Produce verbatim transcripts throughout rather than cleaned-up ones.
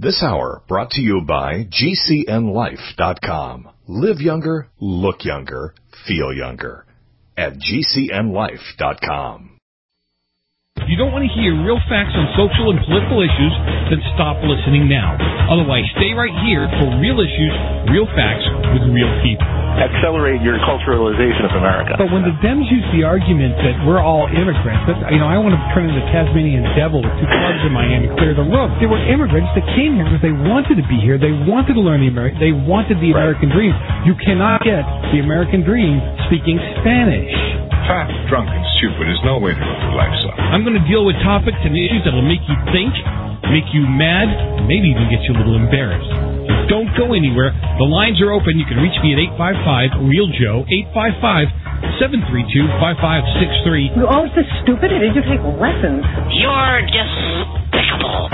This hour brought to you by G C N life dot com. Live younger, look younger, feel younger at G C N life dot com. If you don't want to hear real facts on social and political issues, then stop listening now. Otherwise, stay right here for real issues, real facts with real people. Accelerate your culturalization of America. But when the Dems use the argument that we're all immigrants, that's, you know, I want to turn into the Tasmanian devil with two clubs in my hand and clear the road. They were immigrants that came here because they wanted to be here. They wanted to learn the American. They wanted the Right. American dream. You cannot get the American dream speaking Spanish. Fat, drunk, and stupid is no way to live your life, son. I'm going to deal with topics and issues that will make you think, make you mad, and maybe even get you a little embarrassed. So don't go anywhere. The lines are open. You can reach me at eight five five, REAL Joe, eight five five, seven three two, five five six three. You're always this stupid, or did you take lessons? You're despicable.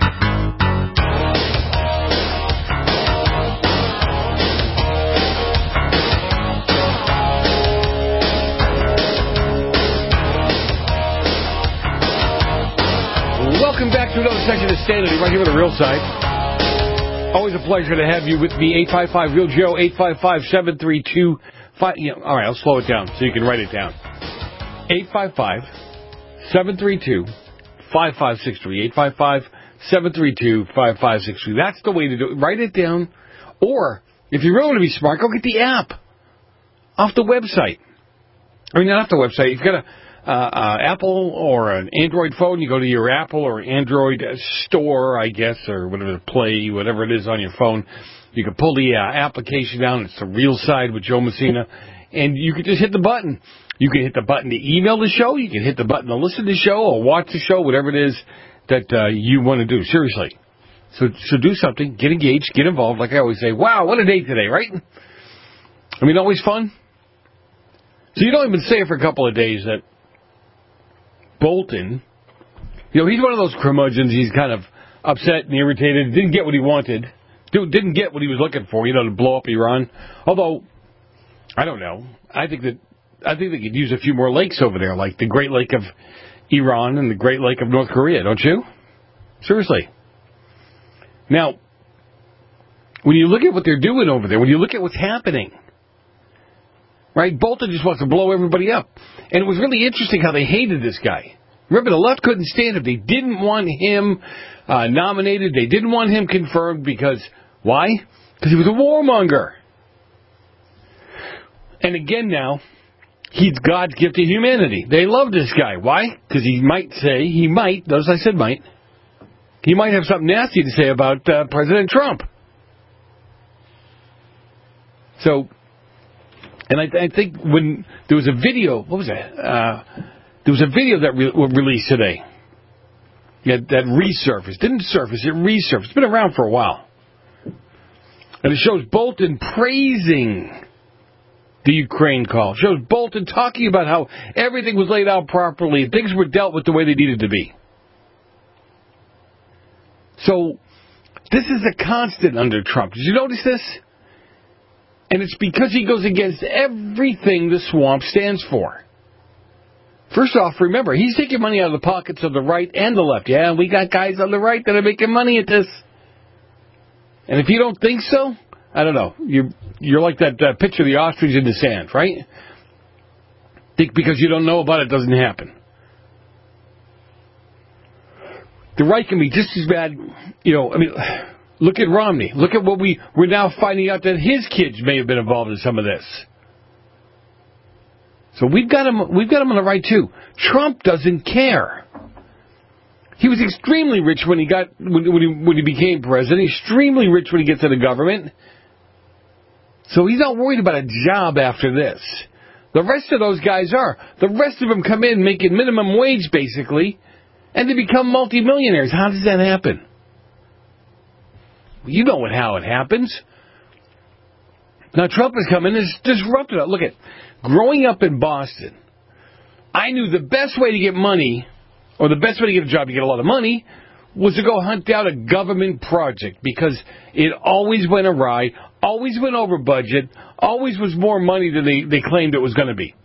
Welcome back to another section of Stanley, right here on the Real Side. Always a pleasure to have you with me. eight five five, REAL Joe, eight five five, seven three two, five... You know, all right, I'll slow it down so you can write it down. eight five five, seven three two, five five six three. eight five five, seven three two, five five six three. That's the way to do it. Write it down. Or, if you really want to be smart, go get the app off the website. I mean, not off the website. You've got a... Uh, uh, Apple or an Android phone, you go to your Apple or Android store, I guess, or whatever, Play, whatever it is on your phone. You can pull the uh, application down. It's the Real Side with Joe Messina, and you can just hit the button. You can hit the button to email the show. You can hit the button to listen to the show or watch the show, whatever it is that uh, you want to do. Seriously. So, so do something. Get engaged. Get involved. Like I always say, wow, what a day today, right? I mean, always fun. So you don't even say it for a couple of days that Bolton, you know, he's one of those curmudgeons. He's kind of upset and irritated. Didn't get what he wanted. Didn't get what he was looking for, you know, to blow up Iran. Although, I don't know. I think that I think they could use a few more lakes over there, like the Great Lake of Iran and the Great Lake of North Korea, don't you? Seriously. Now, when you look at what they're doing over there, when you look at what's happening, right, Bolton just wants to blow everybody up. And it was really interesting how they hated this guy. Remember, the left couldn't stand him. They didn't want him uh, nominated. They didn't want him confirmed because, why? Because he was a warmonger. And again now, he's God's gift to humanity. They love this guy. Why? Because he might say, he might, notice I said might, he might have something nasty to say about uh, President Trump. So... And I, I think when there was a video, what was that? Uh, there was a video that re- was released today that, that resurfaced. Didn't surface, it resurfaced. It's been around for a while. And it shows Bolton praising the Ukraine call. It shows Bolton talking about how everything was laid out properly and things were dealt with the way they needed to be. So, this is a constant under Trump. Did you notice this? And it's because he goes against everything the swamp stands for. First off, remember, he's taking money out of the pockets of the right and the left. Yeah, we got guys on the right that are making money at this. And if you don't think so, I don't know. You're, you're like that uh, picture of the ostrich in the sand, right? Think because you don't know about it doesn't happen. The right can be just as bad, you know, I mean... Look at Romney. Look at what we, we're now finding out that his kids may have been involved in some of this. So we've got him, we've got him on the right too. Trump doesn't care. He was extremely rich when he got, when, when, he, when he became president, extremely rich when he gets into government. So he's not worried about a job after this. The rest of those guys are. The rest of them come in making minimum wage basically, and they become multimillionaires. How does that happen? You know what, how it happens. Now, Trump has come in and disrupted it. Look at, growing up in Boston, I knew the best way to get money, or the best way to get a job to get a lot of money, was to go hunt down a government project, because it always went awry, always went over budget, always was more money than they, they claimed it was going to be.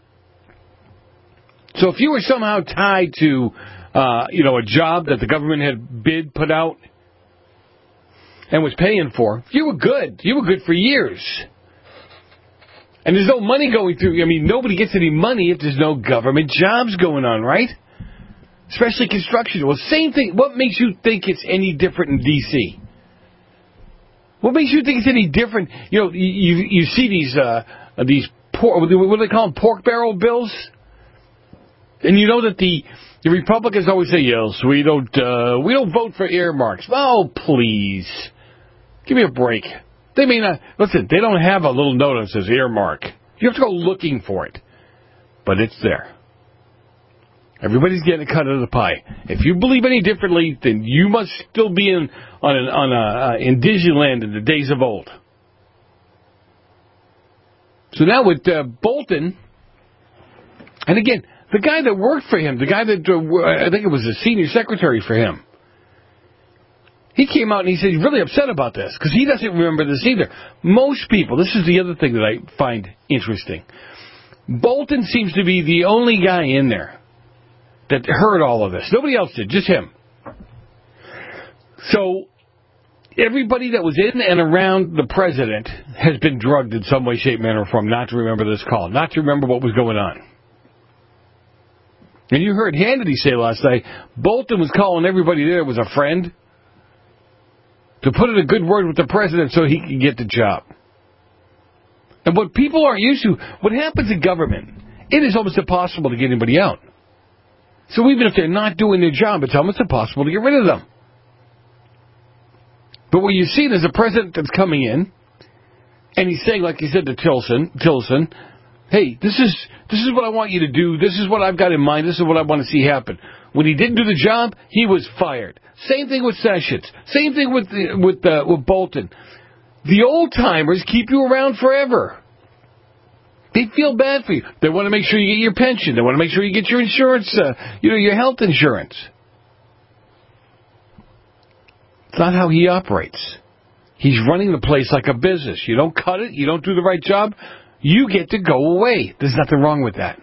So if you were somehow tied to, uh, you know, a job that the government had bid, put out, and was paying for, you were good. You were good for years. And there's no money going through. I mean, nobody gets any money if there's no government jobs going on, right? Especially construction. Well, same thing. What makes you think it's any different in D C? What makes you think it's any different? You know, you you see these uh, these por- what do they call them, pork barrel bills, and you know that the the Republicans always say, "Yes, we don't uh, we don't vote for earmarks." Oh, please, give me a break. They may not listen. They don't have a little note that says earmark. You have to go looking for it, but it's there. Everybody's getting a cut of the pie. If you believe any differently, then you must still be in on an, on a, uh, in Disneyland in the days of old. So now with uh, Bolton, and again, the guy that worked for him, the guy that uh, I think it was the senior secretary for him, he came out and he said he's really upset about this because he doesn't remember this either. Most people, this is the other thing that I find interesting. Bolton seems to be the only guy in there that heard all of this. Nobody else did, just him. So everybody that was in and around the president has been drugged in some way, shape, manner, or form not to remember this call, not to remember what was going on. And you heard Hannity say last night, Bolton was calling everybody there was a friend to put in a good word with the president so he could get the job. And what people aren't used to, what happens in government, it is almost impossible to get anybody out. So even if they're not doing their job, it's almost impossible to get rid of them. But what you see, there's a president that's coming in, and he's saying, like he said to Tillerson, Tillerson, hey, this is this is what I want you to do. This is what I've got in mind. This is what I want to see happen. When he didn't do the job, he was fired. Same thing with Sessions. Same thing with with uh, with Bolton. The old timers keep you around forever. They feel bad for you. They want to make sure you get your pension. They want to make sure you get your insurance, uh, you know, your health insurance. It's not how he operates. He's running the place like a business. You don't cut it. You don't do the right job. You get to go away. There's nothing wrong with that.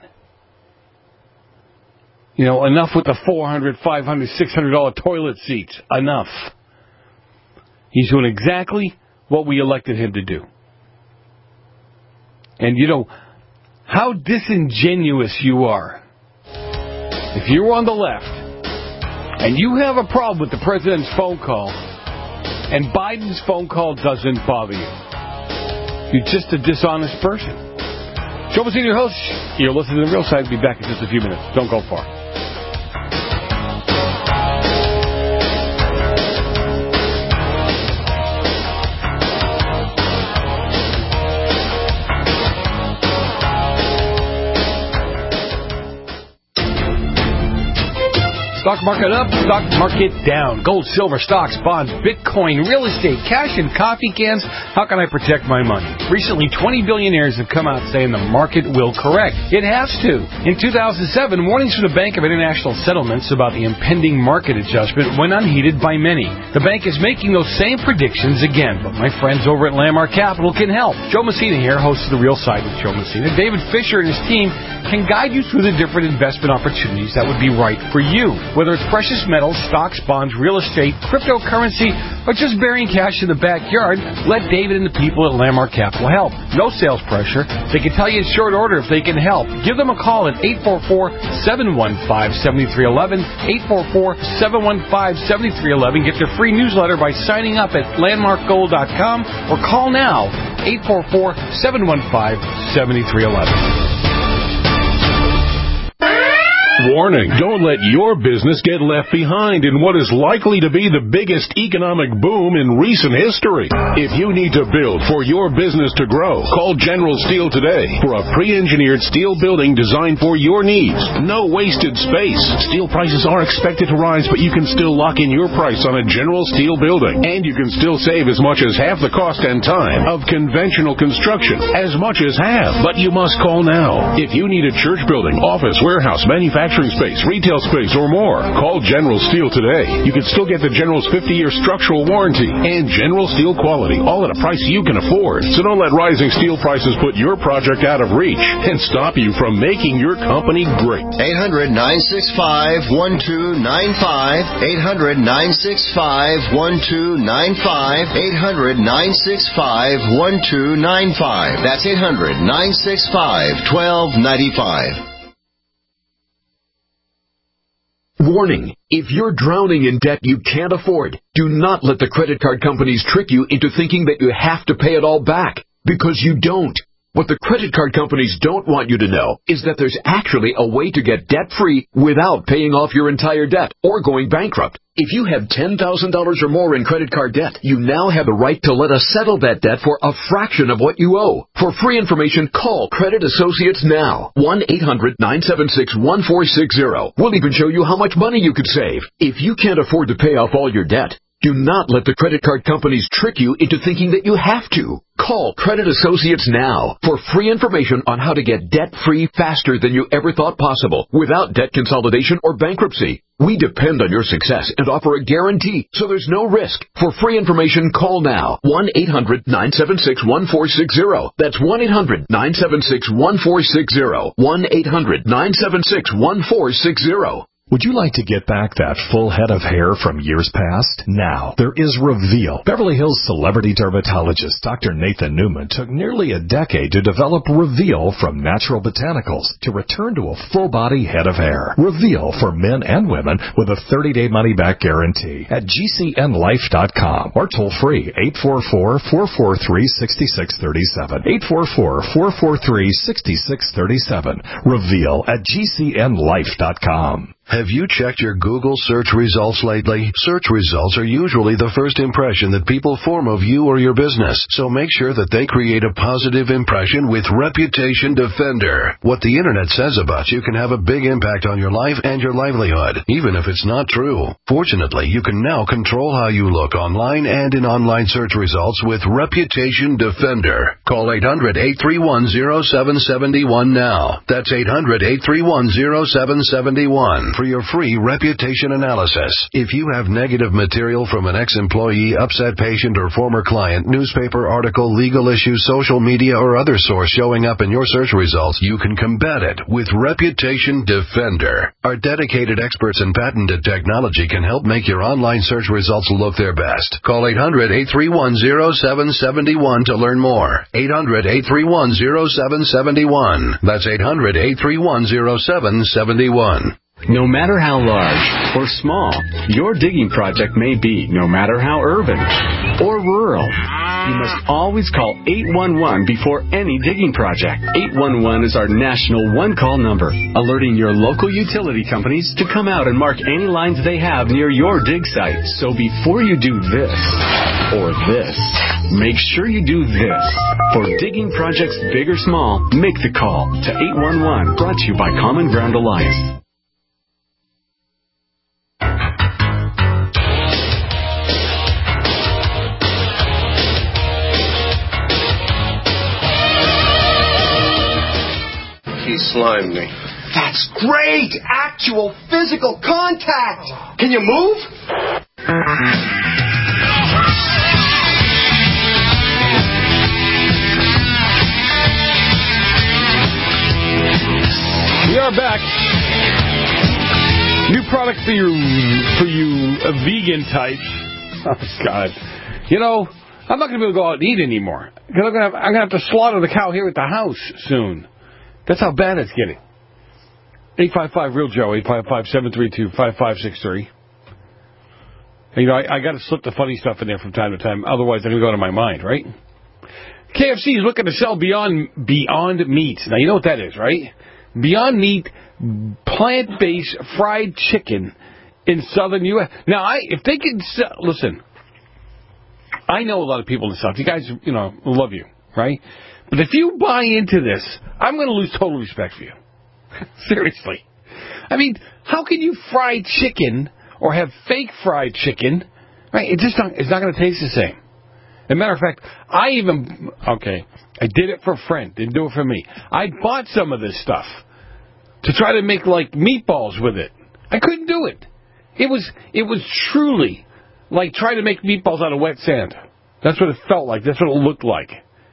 You know, enough with the four hundred dollars, five hundred dollars, six hundred dollars toilet seats. Enough. He's doing exactly what we elected him to do. And, you know, how disingenuous you are. If you're on the left and you have a problem with the president's phone call and Biden's phone call doesn't bother you, you're just a dishonest person. Joe Messina, your host. You're listening to The Real Side. We'll be back in just a few minutes. Don't go far. Stock market up, stock market down. Gold, silver, stocks, bonds, Bitcoin, real estate, cash, and coffee cans. How can I protect my money? Recently, twenty billionaires have come out saying the market will correct. It has to. In two thousand seven, warnings from the Bank of International Settlements about the impending market adjustment went unheeded by many. The bank is making those same predictions again, but my friends over at Landmark Capital can help. Joe Messina here, host of The Real Side with Joe Messina. David Fisher and his team can guide you through the different investment opportunities that would be right for you. Whether it's precious metals, stocks, bonds, real estate, cryptocurrency, or just burying cash in the backyard, let David and the people at Landmark Capital help. No sales pressure. They can tell you in short order if they can help. Give them a call at eight four four, seven one five, seven three one one, eight four four, seven one five, seven three one one. Get their free newsletter by signing up at landmark gold dot com or call now, eight four four, seven one five, seven three one one. Warning, don't let your business get left behind in what is likely to be the biggest economic boom in recent history. If you need to build for your business to grow, call General Steel today for a pre-engineered steel building designed for your needs. No wasted space. Steel prices are expected to rise, but you can still lock in your price on a General Steel building. And you can still save as much as half the cost and time of conventional construction. As much as half. But you must call now. If you need a church building, office, warehouse, manufacturing, manufacturing space, retail space, or more. Call General Steel today. You can still get the General's fifty-year structural warranty and General Steel quality, all at a price you can afford. So don't let rising steel prices put your project out of reach and stop you from making your company great. eight hundred, nine six five, one two nine five. eight hundred, nine six five, one two nine five. eight hundred, nine six five, one two nine five. That's eight hundred, nine six five, one two nine five. Warning, if you're drowning in debt you can't afford, do not let the credit card companies trick you into thinking that you have to pay it all back, because you don't. What the credit card companies don't want you to know is that there's actually a way to get debt-free without paying off your entire debt or going bankrupt. If you have ten thousand dollars or more in credit card debt, you now have the right to let us settle that debt for a fraction of what you owe. For free information, call Credit Associates now. one eight hundred, nine seven six, one four six zero. We'll even show you how much money you could save. If you can't afford to pay off all your debt, do not let the credit card companies trick you into thinking that you have to. Call Credit Associates now for free information on how to get debt-free faster than you ever thought possible without debt consolidation or bankruptcy. We depend on your success and offer a guarantee, so there's no risk. For free information, call now. one eight hundred, nine seven six, one four six zero. That's one eight hundred, nine seven six, one four six zero. one eight hundred, nine seven six, one four six zero. Would you like to get back that full head of hair from years past? Now, there is Reveal. Beverly Hills celebrity dermatologist Doctor Nathan Newman took nearly a decade to develop Reveal from natural botanicals to return to a full-body head of hair. Reveal for men and women with a thirty-day money-back guarantee at G C N life dot com or toll-free eight four four, four four three, six six three seven. eight four four, four four three, six six three seven. Reveal at G C N life dot com. Have you checked your Google search results lately? Search results are usually the first impression that people form of you or your business, so make sure that they create a positive impression with Reputation Defender. What the internet says about you can have a big impact on your life and your livelihood, even if it's not true. Fortunately, you can now control how you look online and in online search results with Reputation Defender. Call eight hundred, eight three one, zero seven seven one now. That's eight hundred, eight three one, zero seven seven one. For your free reputation analysis. If you have negative material from an ex-employee, upset patient, or former client, newspaper article, legal issue, social media, or other source showing up in your search results, you can combat it with Reputation Defender. Our dedicated experts in patented technology can help make your online search results look their best. Call eight hundred, eight three one, zero seven seven one to learn more. eight hundred, eight three one, zero seven seven one. That's eight hundred, eight three one, zero seven seven one. No matter how large or small your digging project may be, no matter how urban or rural, you must always call eight one one before any digging project. eight one one is our national one-call number, alerting your local utility companies to come out and mark any lines they have near your dig site. So before you do this or this, make sure you do this. For digging projects big or small, make the call to eight one one, brought to you by Common Ground Alliance. He slimed me. That's great! Actual physical contact! Can you move? We are back. New product for you, for you uh, vegan types. Oh, God. You know, I'm not going to be able to go out and eat anymore. Because I'm going to I'm going to have to slaughter the cow here at the house soon. That's how bad it's getting. eight five five, real Joe, eight five five, seven three two, five five six three. And, you know, I, I got to slip the funny stuff in there from time to time. Otherwise, I'm going to go to my mind, right? K F C is looking to sell Beyond Beyond Meat. Now, you know what that is, right? Beyond Meat, plant-based fried chicken in southern U S Now, I, if they can sell... Listen, I know a lot of people in the South. You guys, you know, love you, right? But if you buy into this, I'm going to lose total respect for you. Seriously. I mean, how can you fry chicken or have fake fried chicken? Right? It just not, it's not going to taste the same. As a matter of fact, I even, okay, I did it for a friend. Didn't do it for me. I bought some of this stuff. to try to make like meatballs with it. I couldn't do it. It was it was truly like trying to make meatballs out of wet sand. That's what it felt like. That's what it looked like.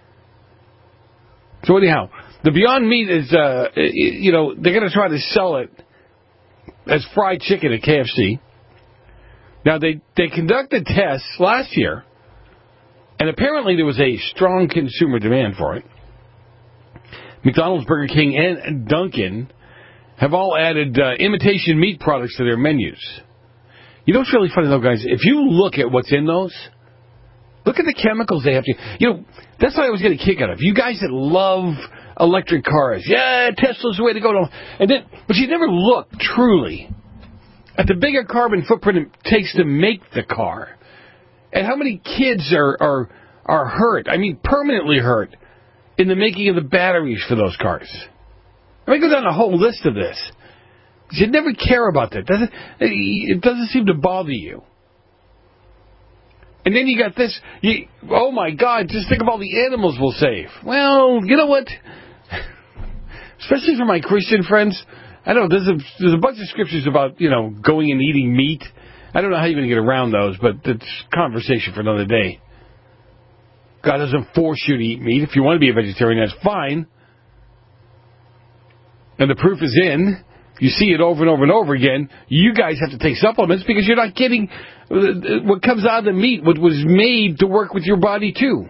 So anyhow, the Beyond Meat is, uh, you know, they're going to try to sell it as fried chicken at K F C. Now, they, they conducted tests last year, and apparently there was a strong consumer demand for it. McDonald's, Burger King, and Dunkin' have all added uh, imitation meat products to their menus. You know what's really funny, though, guys? If you look at what's in those, look at the chemicals they have to... You know, that's what I was getting a kick out of. You guys that love electric cars, yeah, Tesla's the way to go. And then, but you never look, truly, at the bigger carbon footprint it takes to make the car. And how many kids are, are, are hurt, I mean permanently hurt, in the making of the batteries for those cars. I mean, go down a whole list of this. You never care about that. Doesn't, it doesn't seem to bother you. And then you got this, you, oh my God, just think of all the animals we'll save. Well, you know what? Especially for my Christian friends, I don't know, there's a, there's a bunch of scriptures about, you know, going and eating meat. I don't know how you're going to get around those, but it's conversation for another day. God doesn't force you to eat meat. If you want to be a vegetarian, that's fine. And the proof is in. You see it over and over and over again. You guys have to take supplements because you're not getting what comes out of the meat, what was made to work with your body too.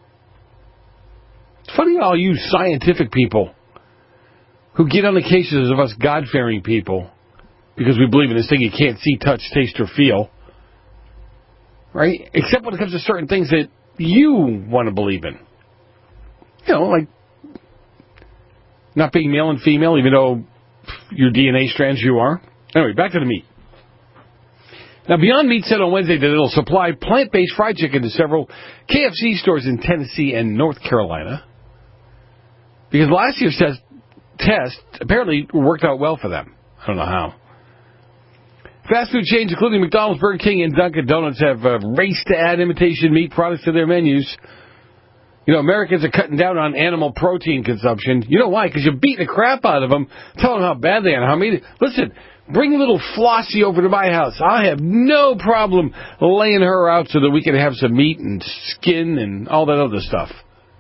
It's funny all you scientific people who get on the cases of us God-fearing people because we believe in this thing you can't see, touch, taste, or feel. Right? Except when it comes to certain things that you want to believe in. You know, like not being male and female, even though your D N A strands you are. Anyway, back to the meat. Now, Beyond Meat said on Wednesday that it'll supply plant-based fried chicken to several K F C stores in Tennessee and North Carolina. Because last year's test, test apparently worked out well for them. I don't know how. Fast food chains, including McDonald's, Burger King, and Dunkin' Donuts, have uh, raced to add imitation meat products to their menus. You know, Americans are cutting down on animal protein consumption. You know why? Because you beat the crap out of them, tell them how bad they are. How mean. Listen, bring little Flossie over to my house. I have no problem laying her out so that we can have some meat and skin and all that other stuff.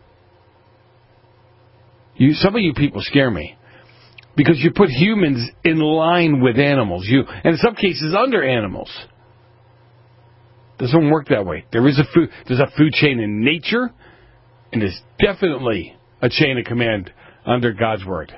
You, some of you people scare me. Because you put humans in line with animals. You, and in some cases, under animals. Doesn't work that way. There is a food, there's a food chain in nature. And there's definitely a chain of command under God's Word.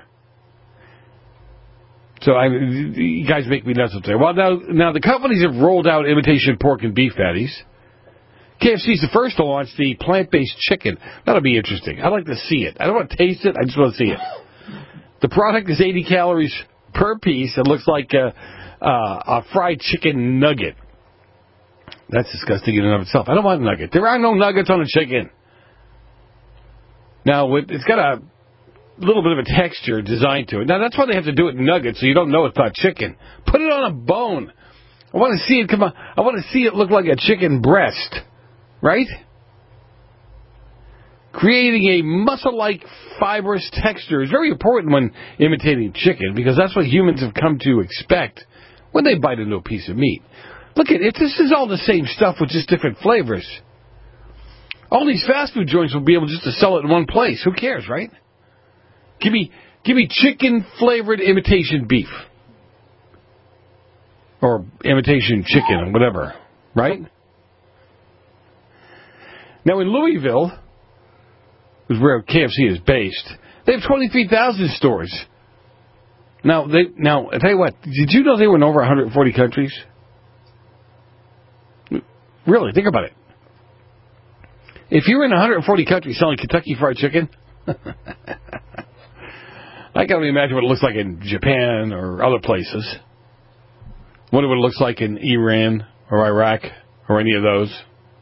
So I, you guys make me nuts up there. Well, now, now the companies have rolled out imitation pork and beef patties. K F C is the first to launch the plant-based chicken. That'll be interesting. I'd like to see it. I don't want to taste it. I just want to see it. The product is eighty calories per piece. It looks like a, uh, a fried chicken nugget. That's disgusting in and of itself. I don't want a nugget. There are no nuggets on a chicken. Now, it's got a little bit of a texture designed to it. Now, that's why they have to do it in nuggets, so you don't know it's not chicken. Put it on a bone. I want to see it come on. I want to see it look like a chicken breast, right? Creating a muscle-like fibrous texture is very important when imitating chicken because that's what humans have come to expect when they bite into a piece of meat. Look at it. This is all the same stuff with just different flavors. All these fast food joints will be able just to sell it in one place. Who cares, right? Give me, give me chicken-flavored imitation beef. Or imitation chicken, whatever. Right? Now, in Louisville, which is where K F C is based, they have twenty-three thousand stores. Now, they, now, I tell you what, did you know they were in over one hundred forty countries? Really, think about it. If you're in one hundred forty countries selling Kentucky Fried Chicken, I can only imagine what it looks like in Japan or other places. Wonder what it looks like in Iran or Iraq or any of those.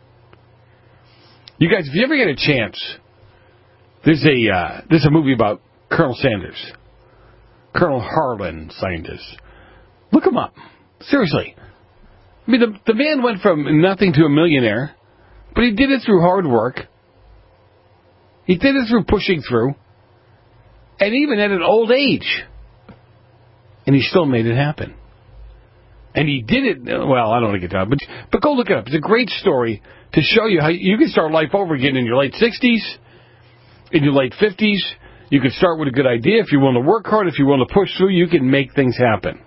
You guys, if you ever get a chance, there's a uh, there's a movie about Colonel Sanders, Colonel Harlan Sanders. Look him up. Seriously. I mean, the, the man went from nothing to a millionaire. But he did it through hard work. He did it through pushing through. And even at an old age. And he still made it happen. And he did it, well, I don't want to get down, but, but go look it up. It's a great story to show you how you can start life over again in your late sixties, in your late fifties. You can start with a good idea. If you're willing to work hard, if you're willing to push through, you can make things happen.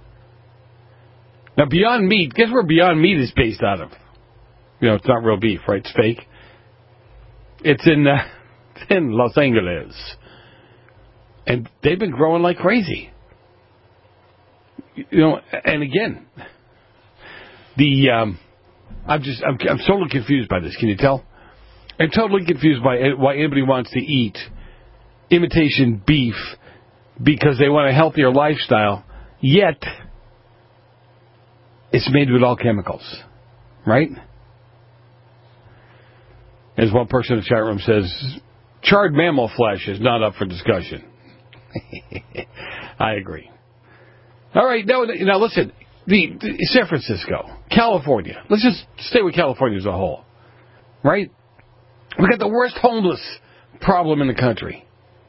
Now, Beyond Meat, guess where Beyond Meat is based out of? You know, it's not real beef, right? It's fake. It's in, uh, it's in Los Angeles. And they've been growing like crazy. You know, and again, the um, I'm just I'm, I'm totally confused by this. Can you tell? I'm totally confused by why anybody wants to eat imitation beef because they want a healthier lifestyle. Yet, it's made with all chemicals, right? As one person in the chat room says, charred mammal flesh is not up for discussion. I agree. All right, now, now listen, the, the San Francisco, California. Let's just stay with California as a whole, right? We've got the worst homeless problem in the country.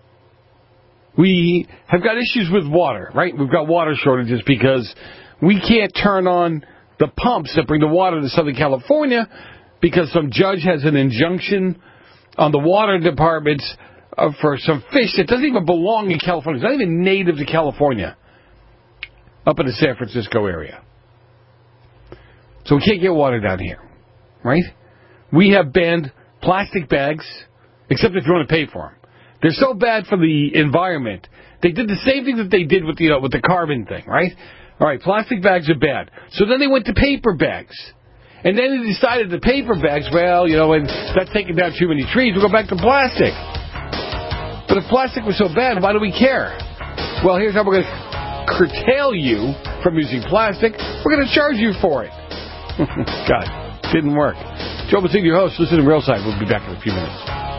We have got issues with water, right? We've got water shortages because we can't turn on the pumps that bring the water to Southern California because some judge has an injunction on the water departments uh, for some fish that doesn't even belong in California. It's not even native to California. Up in the San Francisco area. So we can't get water down here, right? We have banned plastic bags, except if you want to pay for them. They're so bad for the environment. They did the same thing that they did with the, you know, with the carbon thing, right? All right, plastic bags are bad. So then they went to paper bags. And then they decided the paper bags, well, you know, and that's taking down too many trees, we'll go back to plastic. But if plastic was so bad, why do we care? Well, here's how we're going to curtail you from using plastic. We're going to charge you for it. God, didn't work. Joe Bassini, your host. Listen to Real Side. We'll be back in a few minutes.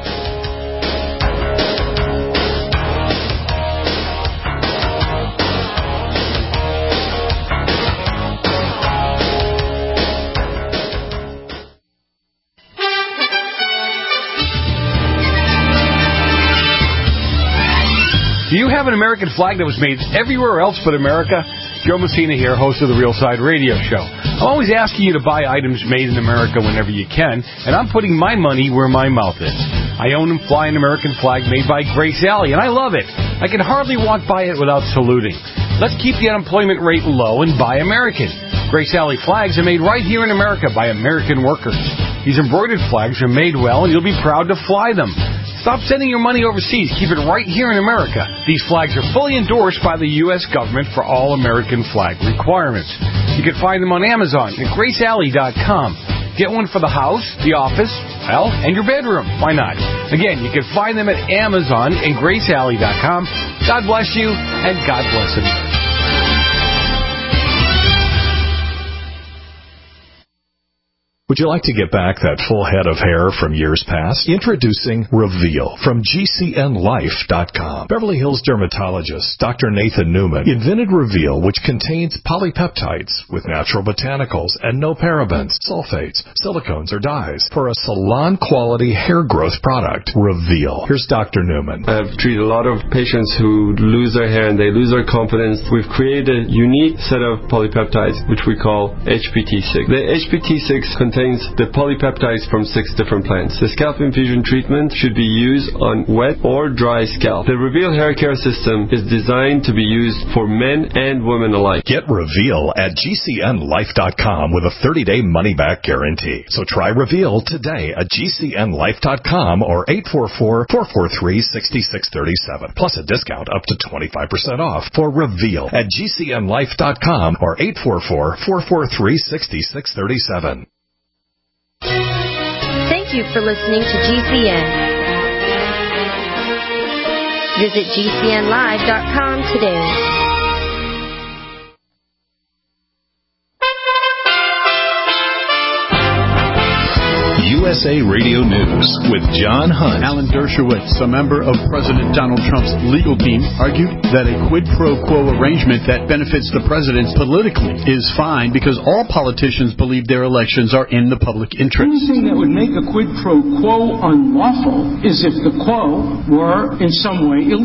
Do you have an American flag that was made everywhere else but America? Joe Messina here, host of the Real Side Radio Show. I'm always asking you to buy items made in America whenever you can, and I'm putting my money where my mouth is. I own and fly an American flag made by Grace Alley, and I love it. I can hardly walk by it without saluting. Let's keep the unemployment rate low and buy American. Grace Alley flags are made right here in America by American workers. These embroidered flags are made well, and you'll be proud to fly them. Stop sending your money overseas. Keep it right here in America. These flags are fully endorsed by the U S government for all American flag requirements. You can find them on Amazon at grace alley dot com. Get one for the house, the office, well, and your bedroom. Why not? Again, you can find them at Amazon and grace alley dot com. God bless you, and God bless America. Would you like to get back that full head of hair from years past? Introducing Reveal from G C N life dot com. Beverly Hills dermatologist Doctor Nathan Newman invented Reveal, which contains polypeptides with natural botanicals and no parabens, sulfates, silicones, or dyes for a salon-quality hair growth product. Reveal. Here's Doctor Newman. I've treated a lot of patients who lose their hair and they lose their confidence. We've created a unique set of polypeptides, which we call H P T six. The H P T six contains contains the polypeptides from six different plants. The scalp infusion treatment should be used on wet or dry scalp. The Reveal hair care system is designed to be used for men and women alike. Get Reveal at G C N life dot com with a thirty-day money-back guarantee. So try Reveal today at G C N life dot com or eight four four, four four three, six six three seven. Plus a discount up to twenty-five percent off for Reveal at G C N life dot com or eight four four, four four three, six six three seven. Thank you for listening to G C N. Visit G C N live dot com today. U S A Radio News with John Hunt. Alan Dershowitz, a member of President Donald Trump's legal team, argued that a quid pro quo arrangement that benefits the president politically is fine because all politicians believe their elections are in the public interest. The only thing that would make a quid pro quo unlawful is if the quo were in some way illegal.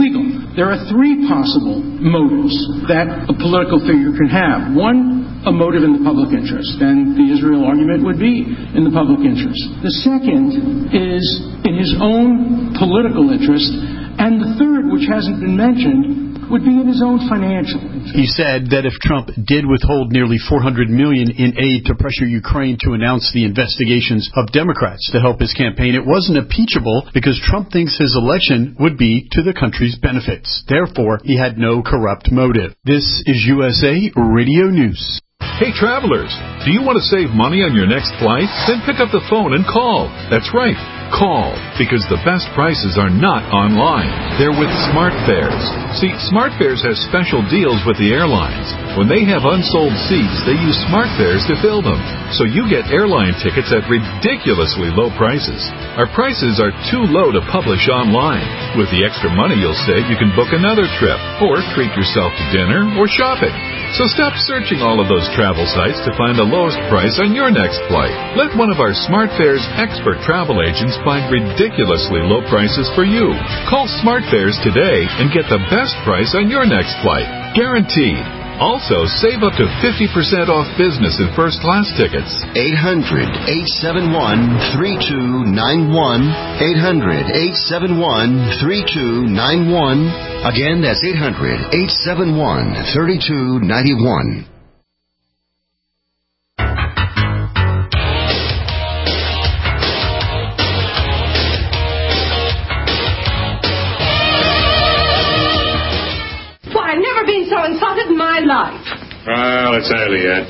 There are three possible motives that a political figure can have. One, a motive in the public interest, and the Israel argument would be in the public interest. The second is in his own political interest, and the third, which hasn't been mentioned, would be in his own financial interest. He said that if Trump did withhold nearly four hundred million dollars in aid to pressure Ukraine to announce the investigations of Democrats to help his campaign, it wasn't impeachable because Trump thinks his election would be to the country's benefits. Therefore, he had no corrupt motive. This is U S A Radio News. Hey travelers, do you want to save money on your next flight? Then pick up the phone and call. That's right. Call, because the best prices are not online. They're with SmartFares. See, SmartFares has special deals with the airlines. When they have unsold seats, they use SmartFares to fill them. So you get airline tickets at ridiculously low prices. Our prices are too low to publish online. With the extra money you'll save, you can book another trip, or treat yourself to dinner, or shopping. So stop searching all of those travel sites to find the lowest price on your next flight. Let one of our SmartFares expert travel agents find ridiculously low prices for you. Call SmartFares today and get the best price on your next flight. Guaranteed. Also, save up to fifty percent off business and first class tickets. eight hundred, eight seven one, three two nine one. eight hundred, eight seven one, three two nine one. Again, that's eight hundred, eight seven one, three two nine one. So insulted in my life. Well, it's early yet.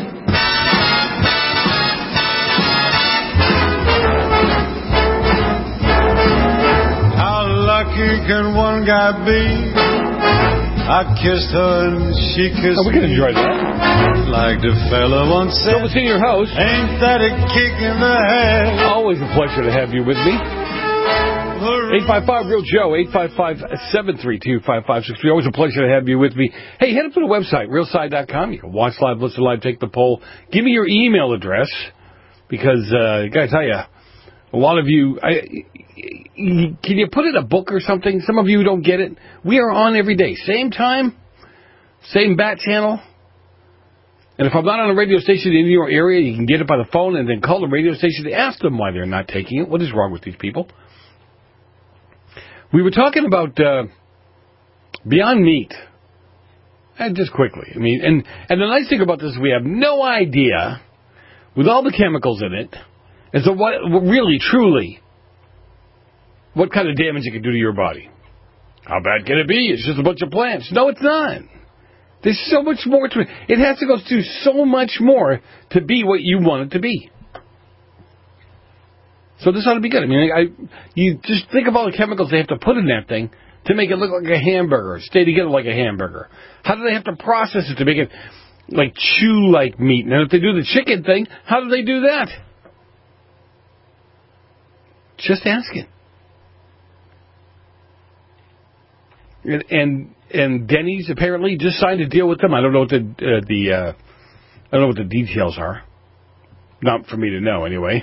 How lucky can one guy be? I kissed her and she kissed me. Oh, we can enjoy that. Like the fella once said. So it's in your house. Ain't that a kick in the head? Always a pleasure to have you with me. eight five five real Joe, eight five five, seven three two, five five six three. Always a pleasure to have you with me. Hey, head up to the website, real side dot com. You can watch live, listen live, take the poll. Give me your email address, because uh, I got to tell you, a lot of you, I, can you put in a book or something? Some of you don't get it. We are on every day. Same time, same bat channel. And if I'm not on a radio station in your area, you can get it by the phone and then call the radio station to ask them why they're not taking it. What is wrong with these people? We were talking about uh, Beyond Meat. And just quickly. I mean, and, and the nice thing about this is we have no idea, with all the chemicals in it, as to what really, truly, what kind of damage it can do to your body. How bad can it be? It's just a bunch of plants. No, it's not. There's so much more to it. It has to go through so much more to be what you want it to be. So this ought to be good. I mean, I, you just think of all the chemicals they have to put in that thing to make it look like a hamburger, stay together like a hamburger. How do they have to process it to make it like chew like meat? And if they do the chicken thing, how do they do that? Just asking. And and, and Denny's apparently just signed a deal with them. I don't know what the uh, the uh, I don't know what the details are. Not for me to know, anyway.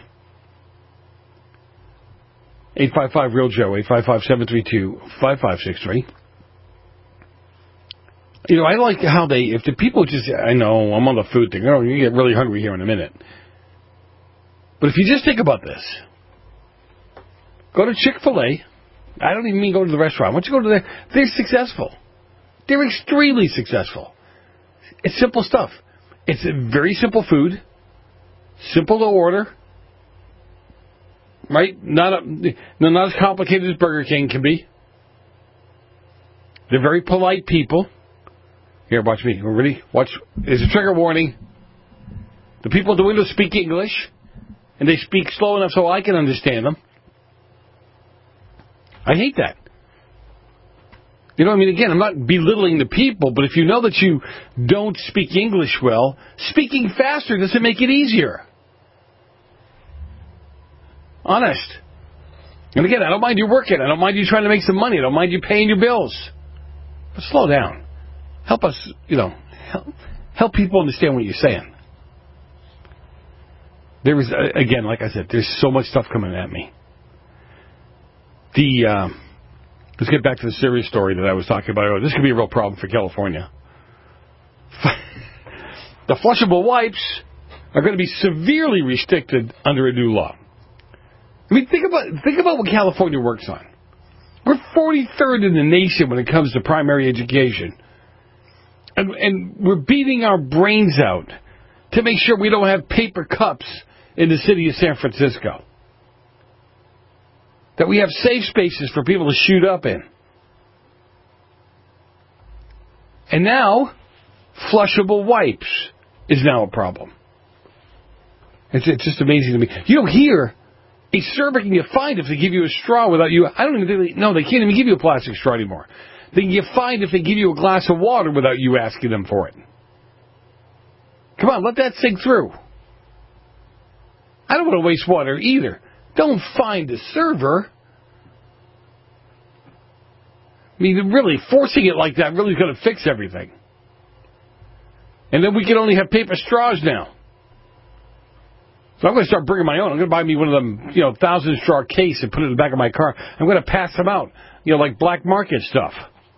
eight five five real Joe, eight five five, seven three two, five five six three. You know, I like how they, if the people just, I know, I'm on the food thing. Oh, you get really hungry here in a minute. But if you just think about this, go to Chick-fil-A. I don't even mean go to the restaurant. Once you go to there, they're successful. They're extremely successful. It's simple stuff. It's very simple food, simple to order. Right? Not a, not as complicated as Burger King can be. They're very polite people. Here, watch me. Ready? Watch. There's a trigger warning. The people at the window speak English, and they speak slow enough so I can understand them. I hate that. You know what I mean? Again, I'm not belittling the people, but if you know that you don't speak English well, speaking faster doesn't make it easier. Honest. And again, I don't mind you working. I don't mind you trying to make some money. I don't mind you paying your bills. But slow down. Help us, you know, help, help people understand what you're saying. There is, again, like I said, there's so much stuff coming at me. The, uh, Let's get back to the serious story that I was talking about earlier. This could be a real problem for California. The flushable wipes are going to be severely restricted under a new law. I mean, think about think about what California works on. We're forty-third in the nation when it comes to primary education. And, and we're beating our brains out to make sure we don't have paper cups in the city of San Francisco. That we have safe spaces for people to shoot up in. And now, flushable wipes is now a problem. It's, it's just amazing to me. You don't hear a server can get fined if they give you a straw without you. I don't even think they, no, they can't even give you a plastic straw anymore. They can get fined if they give you a glass of water without you asking them for it. Come on, let that sink through. I don't want to waste water either. Don't fine the server. I mean, really, forcing it like that really is going to fix everything. And then we can only have paper straws now. So I'm going to start bringing my own. I'm going to buy me one of them, you know, thousand straw case and put it in the back of my car. I'm going to pass them out, you know, like black market stuff.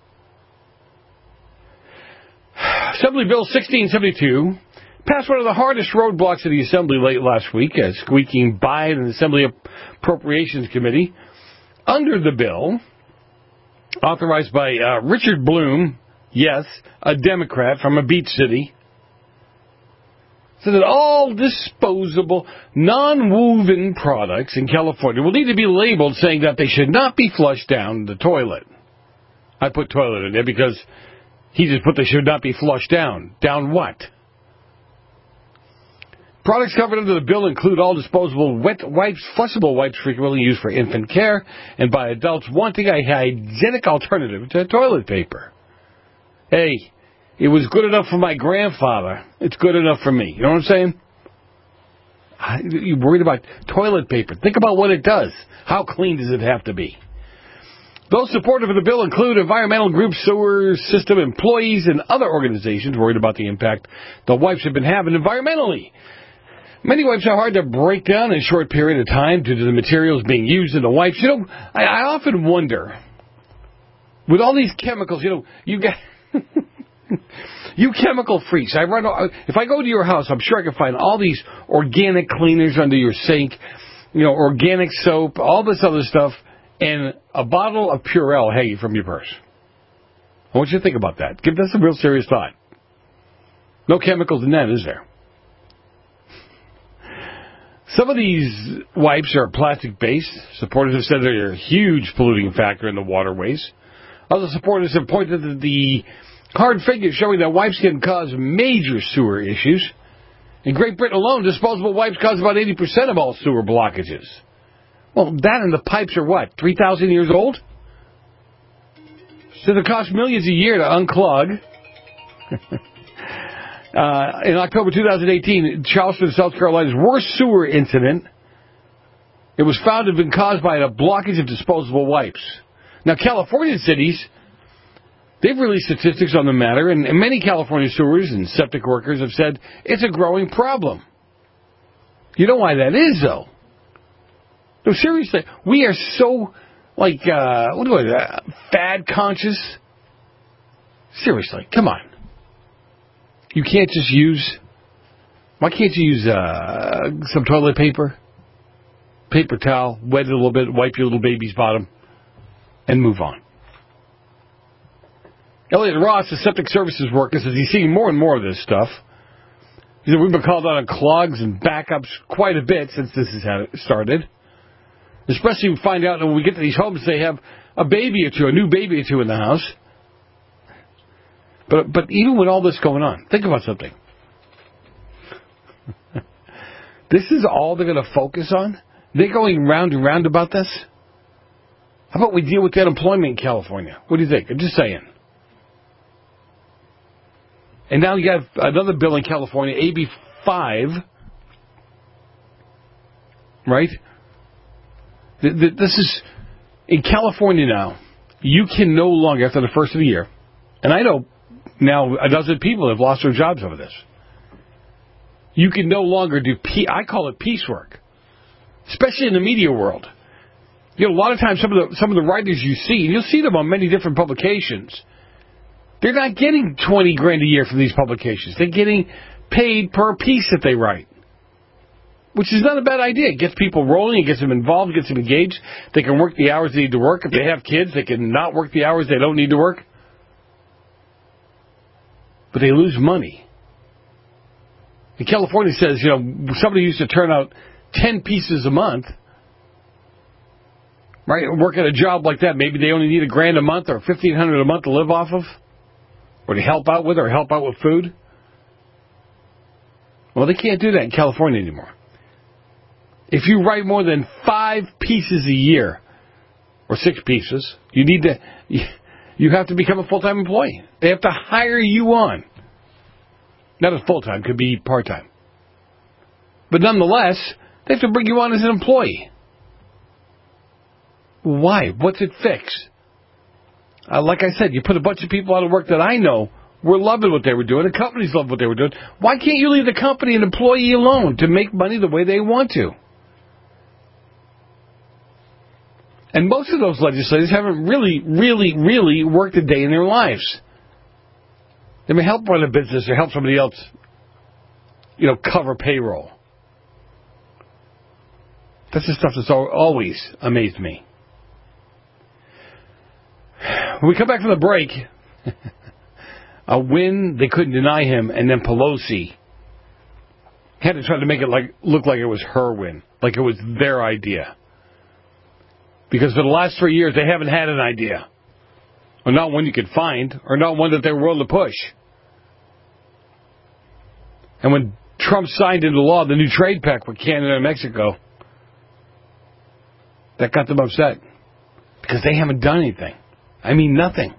Assembly Bill sixteen seventy-two passed one of the hardest roadblocks of the Assembly late last week, as squeaking by an Assembly Appropriations Committee. Under the bill, authorized by uh, Richard Bloom, yes, a Democrat from a beach city, said that all disposable, non-woven products in California will need to be labeled saying that they should not be flushed down the toilet. I put toilet in there because he just put they should not be flushed down. Down what? Products covered under the bill include all disposable wet wipes, flushable wipes frequently used for infant care, and by adults wanting a hygienic alternative to toilet paper. Hey, it was good enough for my grandfather. It's good enough for me. You know what I'm saying? You're worried about toilet paper. Think about what it does. How clean does it have to be? Those supportive of the bill include environmental groups, sewer system employees, and other organizations worried about the impact the wipes have been having environmentally. Many wipes are hard to break down in a short period of time due to the materials being used in the wipes. You know, I, I often wonder, with all these chemicals, you know, you get... You chemical freaks. I run. If I go to your house, I'm sure I can find all these organic cleaners under your sink, you know, organic soap, all this other stuff, and a bottle of Purell hanging from your purse. I want you to think about that. Give that some real serious thought. No chemicals in that, is there? Some of these wipes are plastic-based. Supporters have said they're a huge polluting factor in the waterways. Other supporters have pointed to the hard figures showing that wipes can cause major sewer issues. In Great Britain alone, disposable wipes cause about eighty percent of all sewer blockages. Well, that and the pipes are what, three thousand years old? So it costs millions a year to unclog. uh, in October two thousand eighteen, Charleston, South Carolina's worst sewer incident, it was found to have been caused by a blockage of disposable wipes. Now, California cities, they've released statistics on the matter, and many California sewers and septic workers have said it's a growing problem. You know why that is, though? No, seriously, we are so, like, uh, what do I, uh, fad conscious? Seriously, come on. You can't just use, why can't you use uh, some toilet paper, paper towel, wet it a little bit, wipe your little baby's bottom, and move on? Elliot Ross, a septic services worker, says he's seeing more and more of this stuff. He said we've been called out on clogs and backups quite a bit since this has started. Especially we find out that when we get to these homes, they have a baby or two, a new baby or two in the house. But but even with all this going on, think about something. This is all they're going to focus on? They're going round and round about this? How about we deal with that unemployment in California? What do you think? I'm just saying. And now you have another bill in California, A B five, right? This is, in California now, you can no longer, after the first of the year, and I know now a dozen people have lost their jobs over this, you can no longer do, I call it piecework, especially in the media world. You know, a lot of times some of the some of the writers you see, and you'll see them on many different publications, they're not getting twenty grand a year from these publications. They're getting paid per piece that they write, which is not a bad idea. It gets people rolling, it gets them involved, gets them engaged. They can work the hours they need to work. If they have kids, they can not work the hours they don't need to work. But they lose money. And California says, you know, somebody used to turn out ten pieces a month. Right, work at a job like that, maybe they only need a grand a month or fifteen hundred a month to live off of, or to help out with, or help out with food. Well, they can't do that in California anymore. If you write more than five pieces a year, or six pieces, you need to, you have to become a full-time employee. They have to hire you on. Not as full-time, could be part-time. But nonetheless, they have to bring you on as an employee. Why? What's it fix? Uh, like I said, you put a bunch of people out of work that I know were loving what they were doing, and companies loved what they were doing. Why can't you leave the company and employee alone to make money the way they want to? And most of those legislators haven't really, really, really worked a day in their lives. They may help run a business or help somebody else, you know, cover payroll. That's the stuff that's always amazed me. When we come back from the break, a win they couldn't deny him, and then Pelosi had to try to make it like look like it was her win, like it was their idea. Because for the last three years, they haven't had an idea. Or not one you could find, or not one that they were willing to push. And when Trump signed into law the new trade pact with Canada and Mexico, that got them upset. Because they haven't done anything. I mean, nothing.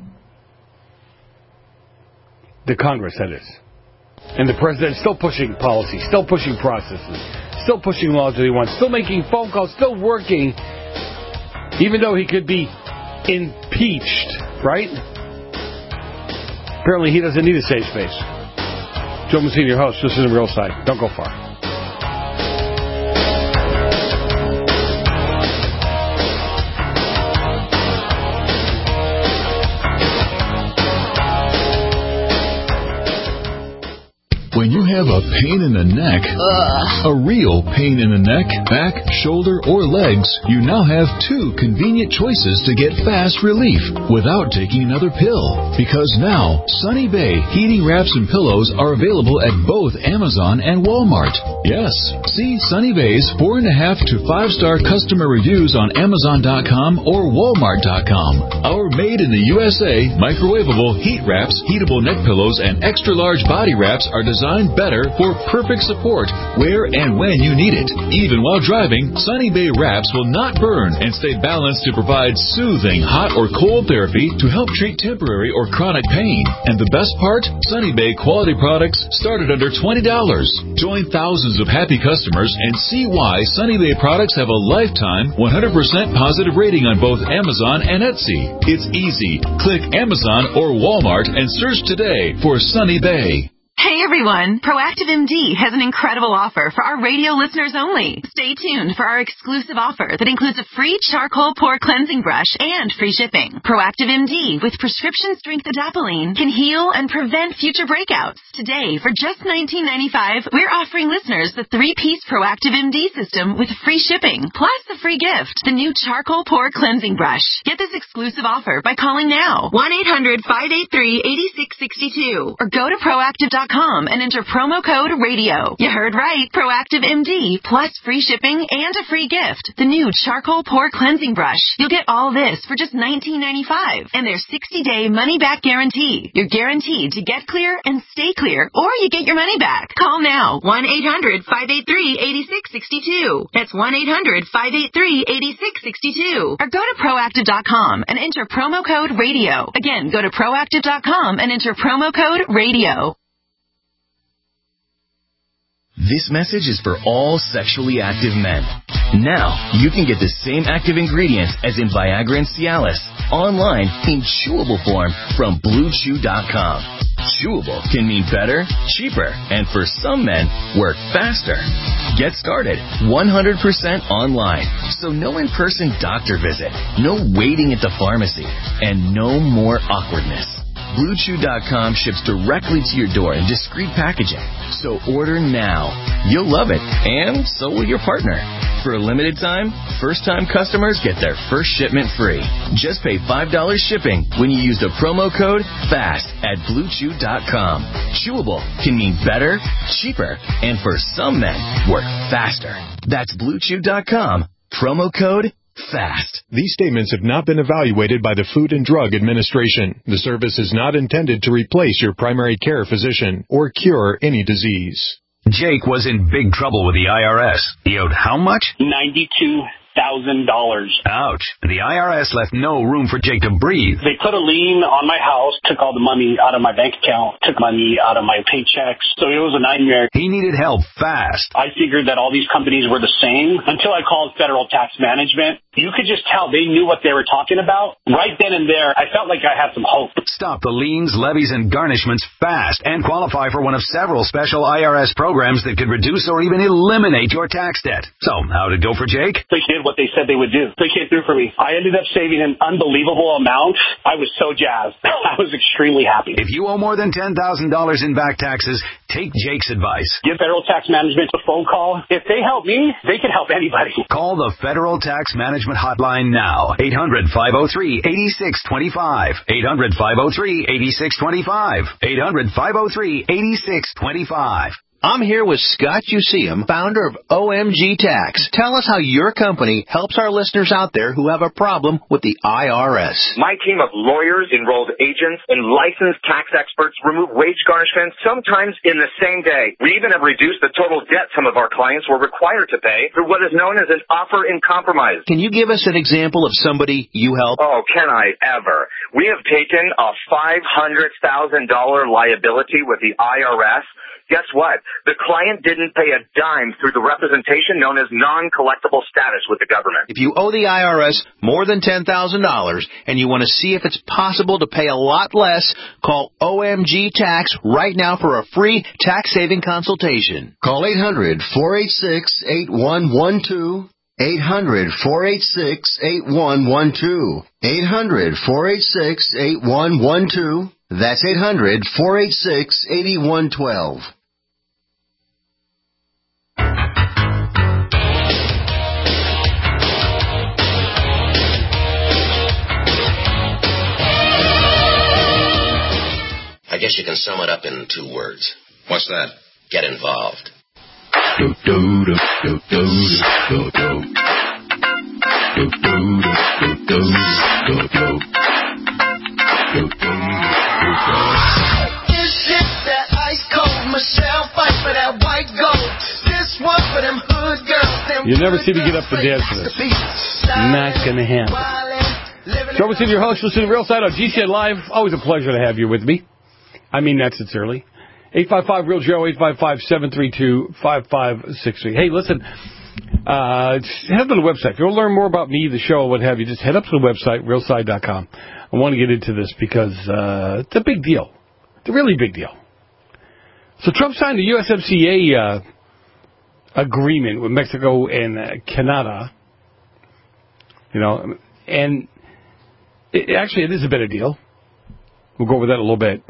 The Congress, that is. And the president still pushing policy, still pushing processes, still pushing laws that he wants, still making phone calls, still working, even though he could be impeached, right? Apparently he doesn't need a safe space. Joe Messina, your host. This is The Real Side. Don't go far. When you have a pain in the neck, Ugh. a real pain in the neck, back, shoulder, or legs, you now have two convenient choices to get fast relief without taking another pill. Because now, Sunny Bay heating wraps and pillows are available at both Amazon and Walmart. Yes, see Sunny Bay's four and a half to five star customer reviews on Amazon dot com or Walmart dot com. Our made in the U S A microwavable heat wraps, heatable neck pillows, and extra large body wraps are designed Designed better for perfect support where and when you need it. Even while driving, Sunny Bay wraps will not burn and stay balanced to provide soothing hot or cold therapy to help treat temporary or chronic pain. And the best part? Sunny Bay quality products start at under twenty dollars. Join thousands of happy customers and see why Sunny Bay products have a lifetime one hundred percent positive rating on both Amazon and Etsy. It's easy. Click Amazon or Walmart and search today for Sunny Bay. Hey everyone, Proactive M D has an incredible offer for our radio listeners only. Stay tuned for our exclusive offer that includes a free charcoal pore cleansing brush and free shipping. Proactive M D with prescription strength adapalene can heal and prevent future breakouts. Today, for just nineteen ninety-five dollars, we're offering listeners the three-piece Proactive M D system with free shipping, plus the free gift, the new charcoal pore cleansing brush. Get this exclusive offer by calling now, one eight hundred, five eight three, eight six six two, or go to proactive dot com and enter promo code radio. You heard right. Proactive M D plus free shipping and a free gift. The new charcoal pore cleansing brush. You'll get all this for just nineteen ninety-five dollars and their sixty day money back guarantee. You're guaranteed to get clear and stay clear, or you get your money back. Call now. one eight hundred, five eight three, eight six six two. That's one eight hundred, five eight three, eight six six two. Or go to proactive dot com and enter promo code radio. Again, go to proactive dot com and enter promo code radio. This message is for all sexually active men. Now, you can get the same active ingredients as in Viagra and Cialis online in chewable form from Blue Chew dot com. Chewable can mean better, cheaper, and for some men, work faster. Get started one hundred percent online. So no in-person doctor visit, no waiting at the pharmacy, and no more awkwardness. Blue Chew dot com ships directly to your door in discreet packaging. So order now. You'll love it, and so will your partner. For a limited time, first-time customers get their first shipment free. Just pay five dollars shipping when you use the promo code FAST at Blue Chew dot com. Chewable can mean better, cheaper, and for some men, work faster. That's Blue Chew dot com. Promo code FAST. These statements have not been evaluated by the Food and Drug Administration. The service is not intended to replace your primary care physician or cure any disease. Jake was in big trouble with the I R S. He owed how much? ninety-two thousand dollars. Ouch. The I R S left no room for Jake to breathe. They put a lien on my house, took all the money out of my bank account, took money out of my paychecks. So it was a nightmare. He needed help fast. I figured that all these companies were the same until I called Federal Tax Management. You could just tell they knew what they were talking about. Right then and there, I felt like I had some hope. Stop the liens, levies, and garnishments fast and qualify for one of several special I R S programs that could reduce or even eliminate your tax debt. So, how'd it go for Jake? They did what they said they would do. They came through for me. I ended up saving an unbelievable amount. I was so jazzed. I was extremely happy. If you owe more than ten thousand dollars in back taxes, take Jake's advice. Give Federal Tax Management a phone call. If they help me, they can help anybody. Call the Federal Tax Management Hotline now. eight hundred, five oh three, eight six two five. eight hundred, five oh three, eight six two five. eight hundred, five oh three, eight six two five. I'm here with Scott Useum, founder of O M G Tax. Tell us how your company helps our listeners out there who have a problem with the I R S. My team of lawyers, enrolled agents, and licensed tax experts remove wage garnishments sometimes in the same day. We even have reduced the total debt some of our clients were required to pay through what is known as an offer in compromise. Can you give us an example of somebody you help? Oh, can I ever? We have taken a five hundred thousand dollars liability with the I R S. Guess what? The client didn't pay a dime through the representation known as non-collectible status with the government. If you owe the I R S more than ten thousand dollars and you want to see if it's possible to pay a lot less, call O M G Tax right now for a free tax-saving consultation. Call eight hundred, four eight six, eight one one two. eight hundred, four eight six, eight one one two. eight hundred, four eight six, eight one one two. That's eight hundred, four eight six, eight one one two. I guess you can sum it up in two words. What's that? Get involved. Do do do do do do do do do do do do do do do. This shit that ice cold Michelle fight for that white gold. This one for them hood girls. You'll never see me get up to dance for this. Not gonna happen. Joe City, your host, listen to Real Side on G C N Live. Always a pleasure to have you with me. I mean that sincerely. eight five five real Joe, eight five five, seven three two, five five six three. Hey, listen, uh, head to the website. If you want to learn more about me, the show, what have you, just head up to the website, real side dot com. I want to get into this because uh, it's a big deal. It's a really big deal. So Trump signed the U S M C A uh, agreement with Mexico and uh, Canada. You know, and it, actually it is a better deal. We'll go over that in a little bit.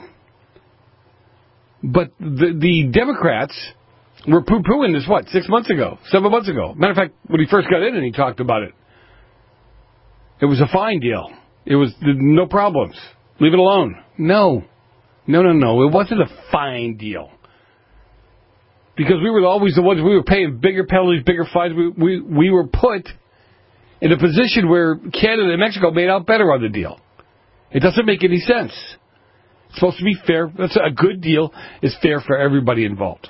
But the, the Democrats were poo-pooing this, what, six months ago, seven months ago. Matter of fact, when he first got in and he talked about it, it was a fine deal. It was no problems. Leave it alone. No. No, no, no. It wasn't a fine deal. Because we were always the ones, we were paying bigger penalties, bigger fines. We, we, we were put in a position where Canada and Mexico made out better on the deal. It doesn't make any sense. It's supposed to be fair. That's a good deal. Is fair for everybody involved.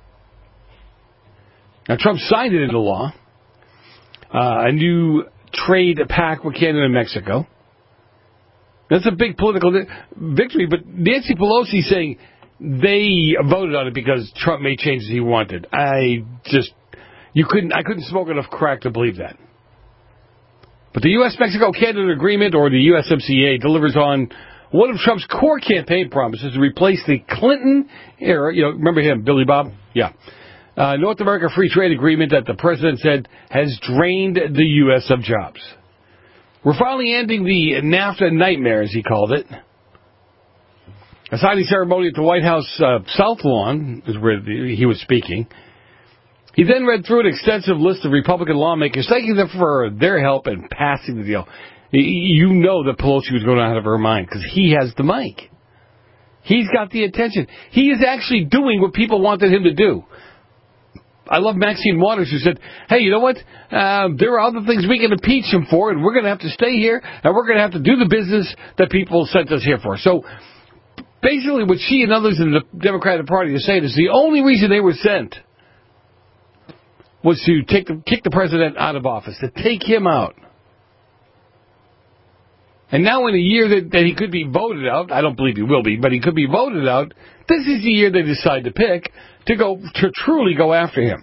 Now, Trump signed it into law. Uh, a new trade pact with Canada and Mexico. That's a big political victory, but Nancy Pelosi saying they voted on it because Trump made changes he wanted. I just, you couldn't, I couldn't smoke enough crack to believe that. But the U S Mexico Canada agreement, or the U S M C A, delivers on One of Trump's core campaign promises to replace the Clinton era, you know, remember him, Billy Bob? Yeah. Uh, North America Free Trade Agreement that the president said has drained the U S of jobs. We're finally ending the NAFTA nightmare, as he called it. A signing ceremony at the White House uh, South Lawn is where the, he was speaking. He then read through an extensive list of Republican lawmakers, thanking them for their help in passing the deal. You know that Pelosi was going out of her mind because he has the mic. He's got the attention. He is actually doing what people wanted him to do. I love Maxine Waters, who said, hey, you know what? Uh, there are other things we can impeach him for, and we're going to have to stay here, and we're going to have to do the business that people sent us here for. So basically what she and others in the Democratic Party are saying is the only reason they were sent was to take the, kick the president out of office, to take him out. And now in a year that, that he could be voted out, I don't believe he will be, but he could be voted out, this is the year they decide to pick to go to truly go after him.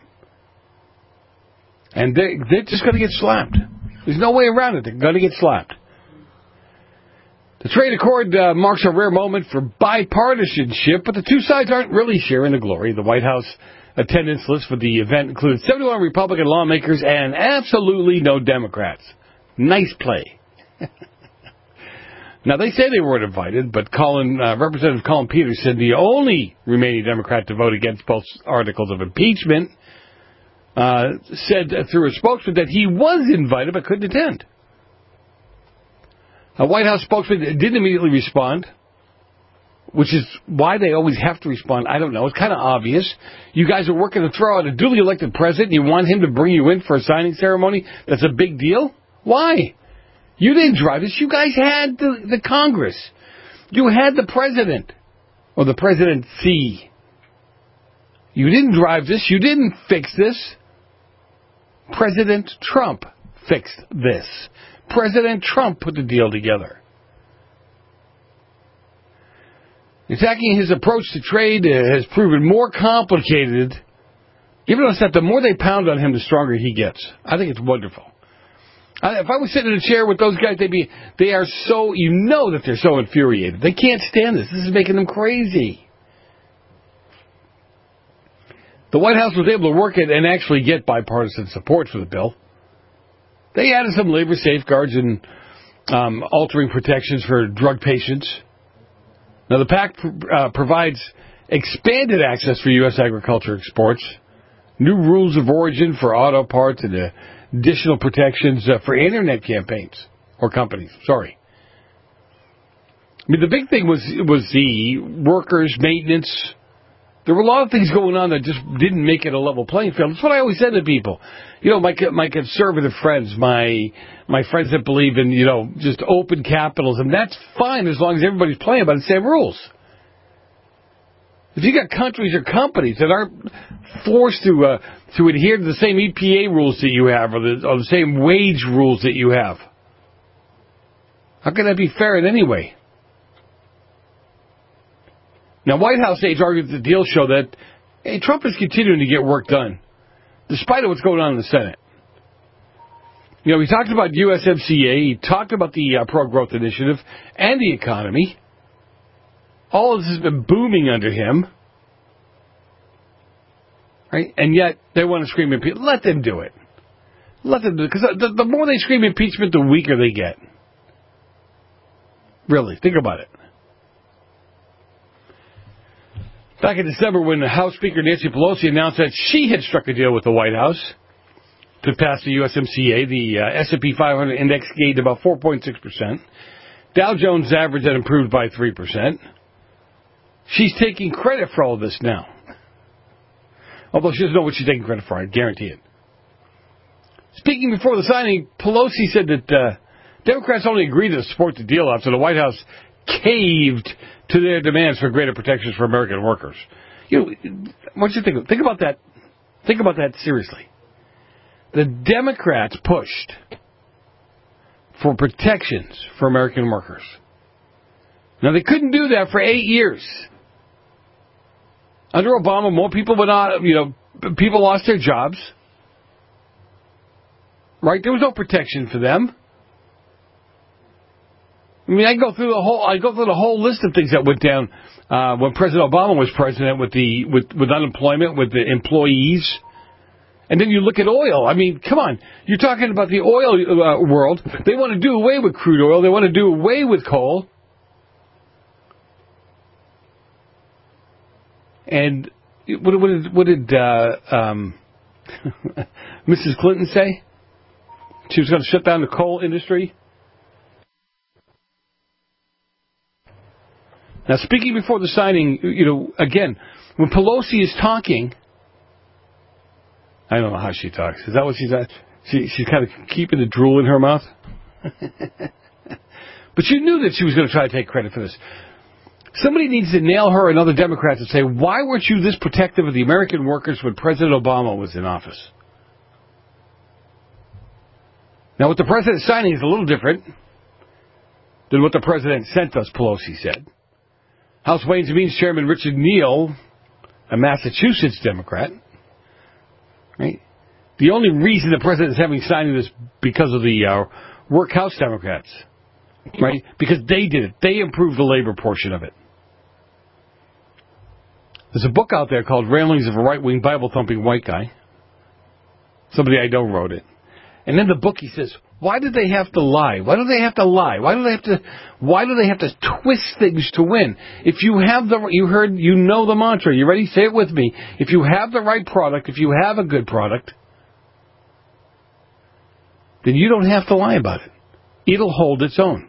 And they, they're just going to get slapped. There's no way around it. They're going to get slapped. The trade accord uh, marks a rare moment for bipartisanship, but the two sides aren't really sharing the glory. The White House attendance list for the event includes seventy-one Republican lawmakers and absolutely no Democrats. Nice play. Now, they say they weren't invited, but Colin, uh, Representative Colin Peters said the only remaining Democrat to vote against both articles of impeachment uh, said through a spokesman that he was invited but couldn't attend. A White House spokesman didn't immediately respond, which is why they always have to respond. I don't know. It's kind of obvious. You guys are working to throw out a duly elected president. You want him to bring you in for a signing ceremony? That's a big deal? Why? You didn't drive this. You guys had the, the Congress. You had the president, or the presidency. You didn't drive this. You didn't fix this. President Trump fixed this. President Trump put the deal together. Attacking his approach to trade has proven more complicated. Even though that the more they pound on him, the stronger he gets. I think it's wonderful. If I was sitting in a chair with those guys, they'd be, they are so, you know that they're so infuriated. They can't stand this. This is making them crazy. The White House was able to work it and actually get bipartisan support for the bill. They added some labor safeguards and um, altering protections for drug patients. Now, the pact uh, provides expanded access for U S agriculture exports, new rules of origin for auto parts, and uh, additional protections uh, for Internet campaigns, or companies, sorry. I mean, the big thing was was the workers' maintenance. There were a lot of things going on that just didn't make it a level playing field. That's what I always said to people. You know, my my conservative friends, my my friends that believe in, you know, just open capitalism, that's fine as long as everybody's playing by the same rules. If you got countries or companies that aren't forced to uh, to adhere to the same E P A rules that you have, or the, or the same wage rules that you have, how can that be fair in any way? Now, White House aides argued that the deal show that hey, Trump is continuing to get work done, despite of what's going on in the Senate. You know, he talked about U S M C A, he talked about the uh, pro-growth initiative and the economy. All of this has been booming under him. Right? And yet, they want to scream impeachment. Let them do it. Let them do it. Because the, the more they scream impeachment, the weaker they get. Really, think about it. Back in December, when House Speaker Nancy Pelosi announced that she had struck a deal with the White House to pass the U S M C A, the uh, S and P five hundred index gained about four point six percent. Dow Jones average had improved by three percent. She's taking credit for all of this now. Although she doesn't know what she's taking credit for, I guarantee it. Speaking before the signing, Pelosi said that uh, Democrats only agreed to support the deal after the White House caved to their demands for greater protections for American workers. You know, what do you think? Think about that. Think about that seriously. The Democrats pushed for protections for American workers. Now, they couldn't do that for eight years. Under Obama, more people went on, you know, people lost their jobs. Right? There was no protection for them. I mean, I go through the whole. I go through the whole list of things that went down uh, when President Obama was president, with the with, with unemployment, with the employees, and then you look at oil. I mean, come on, you're talking about the oil uh, world. They want to do away with crude oil. They want to do away with coal. And what, what did what did uh, um, Missus Clinton say? She was going to shut down the coal industry. Now, speaking before the signing, you know, again, when Pelosi is talking, I don't know how she talks. Is that what she's at? She, she's kind of keeping the drool in her mouth. But you knew that she was going to try to take credit for this. Somebody needs to nail her and other Democrats and say, why weren't you this protective of the American workers when President Obama was in office? Now, what the president is signing is a little different than what the president sent us, Pelosi said. House Ways and Means Chairman Richard Neal, a Massachusetts Democrat, right? The only reason the president is having signing this because of the uh, Workhouse Democrats, right? Because they did it. They improved the labor portion of it. There's a book out there called Ramblings of a Right-Wing Bible-Thumping White Guy. Somebody I know wrote it. And in the book he says, why do they have to lie? Why do they have to lie? Why do they have to, why do they have to twist things to win? If you have the, you heard, you know the mantra. You ready? Say it with me. If you have the right product, if you have a good product, then you don't have to lie about it. It'll hold its own.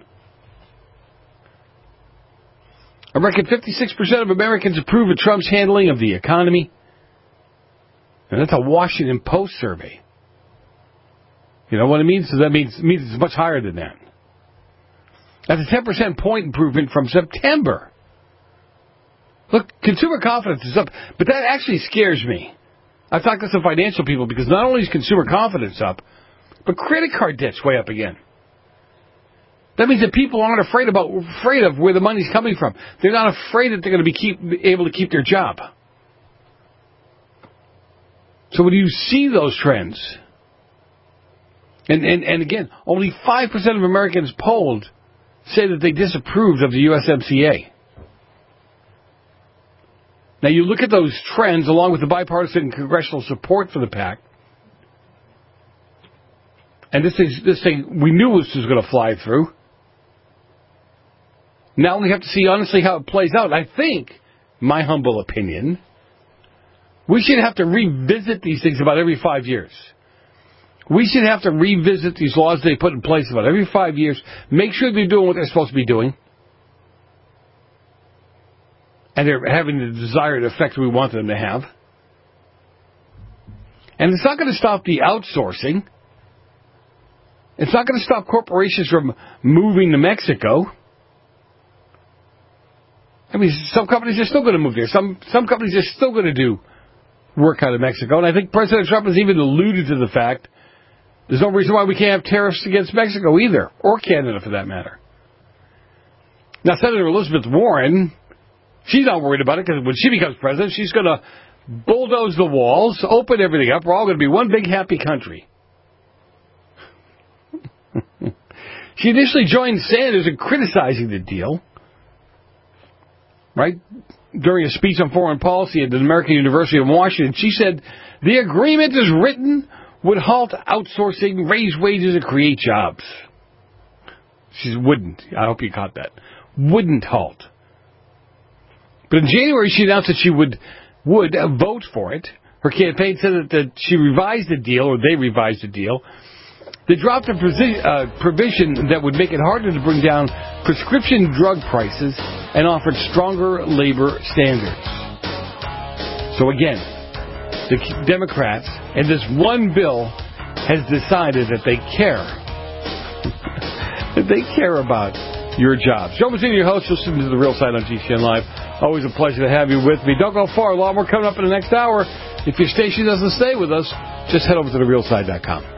I reckon fifty-six percent of Americans approve of Trump's handling of the economy. And that's a Washington Post survey. You know what it means? So that means, means it's much higher than that. That's a ten percent point improvement from September. Look, consumer confidence is up, but that actually scares me. I've talked to some financial people because not only is consumer confidence up, but credit card debt's way up again. That means that people aren't afraid about afraid of where the money's coming from. They're not afraid that they're going to be keep, able to keep their job. So when you see those trends, and, and, and again, only five percent of Americans polled say that they disapproved of the U S M C A. Now you look at those trends along with the bipartisan congressional support for the pact, and this is this thing we knew this was going to fly through. Now we have to see honestly how it plays out. I think, my humble opinion, we should have to revisit these things about every five years. We should have to revisit these laws they put in place about every five years, make sure they're doing what they're supposed to be doing, and they're having the desired effect we want them to have. And it's not going to stop the outsourcing. It's not going to stop corporations from moving to Mexico. I mean, some companies are still going to move there. Some some companies are still going to do work out of Mexico. And I think President Trump has even alluded to the fact there's no reason why we can't have tariffs against Mexico either, or Canada for that matter. Now, Senator Elizabeth Warren, she's not worried about it because when she becomes president, she's going to bulldoze the walls, open everything up. We're all going to be one big happy country. She initially joined Sanders in criticizing the deal, right? During a speech on foreign policy at the American University of Washington, she said, the agreement as written would halt outsourcing, raise wages, and create jobs. She wouldn't. I hope you caught that. Wouldn't halt. But in January, she announced that she would would vote for it. Her campaign said that, that she revised the deal, or they revised the deal. They dropped a uh, provision that would make it harder to bring down prescription drug prices and offered stronger labor standards. So again, the Democrats, and this one bill, has decided that they care. that they care about your jobs. Joe Mazzini, your host, listening to The Real Side on G C N Live. Always a pleasure to have you with me. Don't go far. A lot more coming up in the next hour. If your station doesn't stay with us, just head over to the real side dot com.